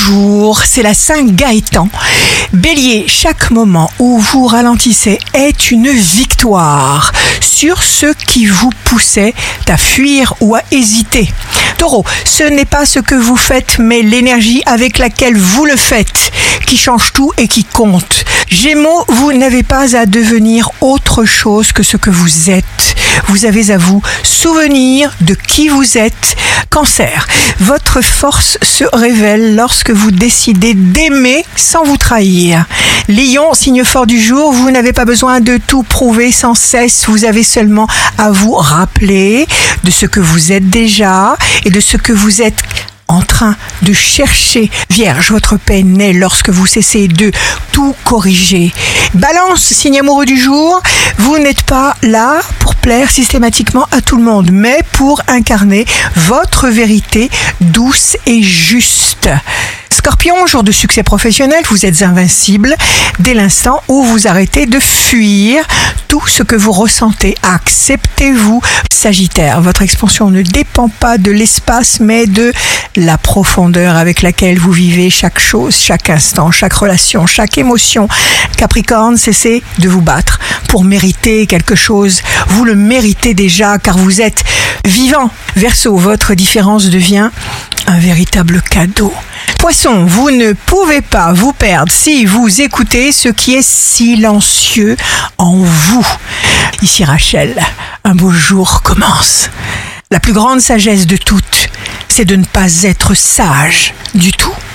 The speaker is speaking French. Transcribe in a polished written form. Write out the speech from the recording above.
jour, c'est la Saint-Gaëtan. Bélier, chaque moment où vous ralentissez est une victoire sur ce qui vous poussait à fuir ou à hésiter. Taureau, ce n'est pas ce que vous faites, mais l'énergie avec laquelle vous le faites qui change tout et qui compte. Gémeaux, vous n'avez pas à devenir autre chose que ce que vous êtes. Vous avez à vous souvenir de qui vous êtes. Cancer, votre force se révèle lorsque vous décidez d'aimer sans vous trahir. Lion, signe fort du jour, vous n'avez pas besoin de tout prouver sans cesse. Vous avez seulement à vous rappeler de ce que vous êtes déjà et de ce que vous êtes en train de chercher. Vierge, votre paix naît lorsque vous cessez de tout corriger. Balance, signe amoureux du jour, vous n'êtes pas là pour plaire systématiquement à tout le monde, mais pour incarner votre vérité douce et juste. Scorpion, jour de succès professionnel, vous êtes invincible dès l'instant où vous arrêtez de fuir tout ce que vous ressentez. Acceptez-vous. Sagittaire, votre expansion ne dépend pas de l'espace, mais de la profondeur avec laquelle vous vivez chaque chose, chaque instant, chaque relation, chaque émotion. Capricorne, cessez de vous battre pour mériter quelque chose. Vous le méritez déjà car vous êtes vivant. Verseau, votre différence devient un véritable cadeau. Poisson, vous ne pouvez pas vous perdre si vous écoutez ce qui est silencieux en vous. Ici Rachel, un beau jour commence. La plus grande sagesse de toutes, c'est de ne pas être sage du tout.